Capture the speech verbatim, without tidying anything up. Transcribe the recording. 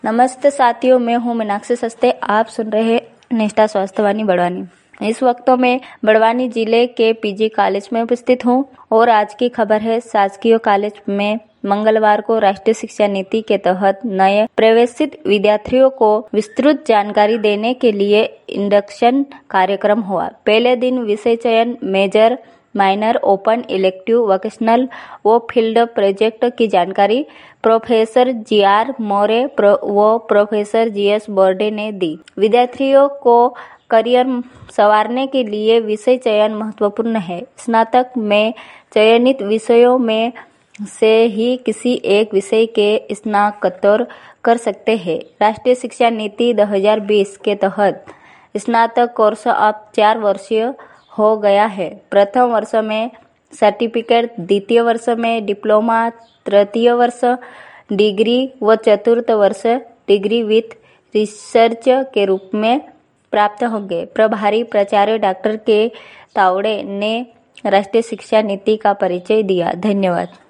नमस्ते साथियों, मैं हूँ मीनाक्षी सस्ते। आप सुन रहे निष्ठा स्वास्थ्यवाणी बड़वानी। इस वक्त मैं बड़वानी जिले के पीजी कॉलेज में उपस्थित हूँ और आज की खबर है। शासकीय कॉलेज में मंगलवार को राष्ट्रीय शिक्षा नीति के तहत नए प्रवेशित विद्यार्थियों को विस्तृत जानकारी देने के लिए इंडक्शन कार्यक्रम हुआ। पहले दिन विषय चयन, major, minor, open, elective, vocational व फील्ड प्रोजेक्ट की जानकारी professor G R Maurya pro, व प्रोफेसर जी एस बोर्डे ने दी। विद्यार्थियों को करियर संवारने के लिए विषय चयन महत्वपूर्ण है। स्नातक में चयनित विषयों में से ही किसी एक विषय के स्नातकोत्तर कर सकते हैं। राष्ट्रीय शिक्षा नीति दो हज़ार बीस के तहत स्नातक कोर्स अब चार वर्षीय हो गया है। प्रथम वर्ष में सर्टिफिकेट, द्वितीय वर्ष में डिप्लोमा, तृतीय वर्ष डिग्री व चतुर्थ वर्ष डिग्री विथ रिसर्च के रूप में प्राप्त होंगे। प्रभारी प्राचार्य डॉक्टर के तावड़े ने राष्ट्रीय शिक्षा नीति का परिचय दिया। धन्यवाद।